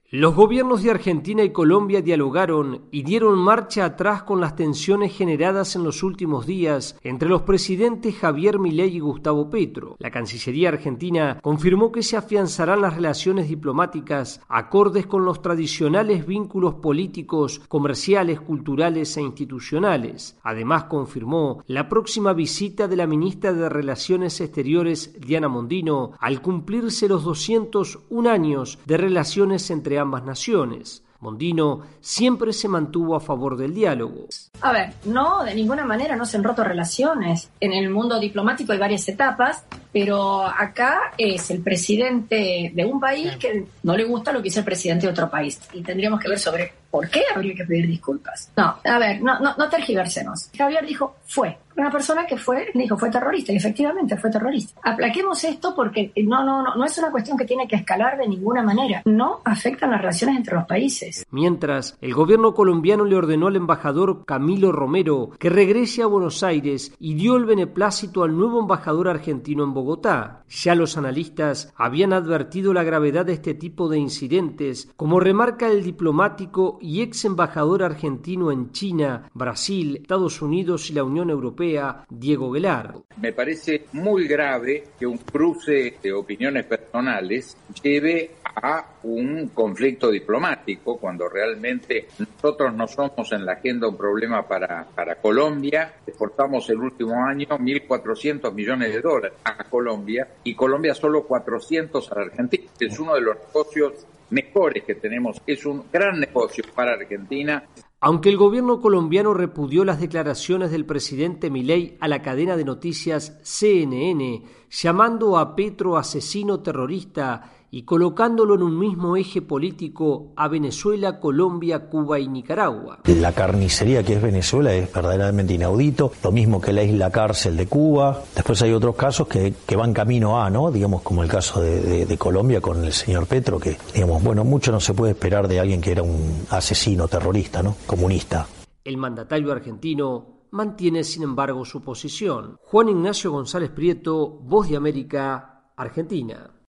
Los gobiernos de Argentina y Colombia dialogaron y dieron marcha atrás con las tensiones generadas en los últimos días entre los presidentes Javier Milei y Gustavo Petro. La Cancillería argentina confirmó que se afianzarán las relaciones diplomáticas acordes con los tradicionales vínculos políticos, comerciales, culturales e institucionales. Además, confirmó la próxima visita de la ministra de Relaciones Exteriores, Diana Mondino, al cumplirse los 201 años de relaciones entre ambas naciones. Mondino siempre se mantuvo a favor del diálogo. A ver, no, de ninguna manera no se han roto relaciones. En el mundo diplomático hay varias etapas, pero acá es el presidente de un país que no le gusta lo que dice el presidente de otro país. Y tendríamos que ver sobre por qué habría que pedir disculpas. No, a ver, no tergiversemos. Javier dijo, fue. Una persona que fue terrorista, y efectivamente fue terrorista. Aplaquemos esto porque no es una cuestión que tiene que escalar de ninguna manera. No afectan las relaciones entre los países. Mientras, el gobierno colombiano le ordenó al embajador Camilo Romero que regrese a Buenos Aires y dio el beneplácito al nuevo embajador argentino en Bogotá. Ya los analistas habían advertido la gravedad de este tipo de incidentes, como remarca el diplomático y ex embajador argentino en China, Brasil, Estados Unidos y la Unión Europea, Diego Guelar. Me parece muy grave que un cruce de opiniones personales lleve a un conflicto diplomático, cuando realmente nosotros no somos en la agenda un problema para Colombia. Exportamos el último año 1.400 millones de dólares a Colombia y Colombia solo 400 a la Argentina. Es uno de los negocios mejores que tenemos, es un gran negocio para Argentina. Aunque el gobierno colombiano repudió las declaraciones del presidente Milei a la cadena de noticias CNN, llamando a Petro asesino terrorista y colocándolo en un mismo eje político a Venezuela, Colombia, Cuba y Nicaragua. La carnicería que es Venezuela es verdaderamente inaudito, lo mismo que la isla cárcel de Cuba. Después hay otros casos que van camino a, ¿no? Digamos, como el caso de Colombia con el señor Petro, que, digamos, bueno, mucho no se puede esperar de alguien que era un asesino terrorista, ¿no? Comunista. El mandatario argentino mantiene, sin embargo, su posición. Juan Ignacio González Prieto, Voz de América, Argentina.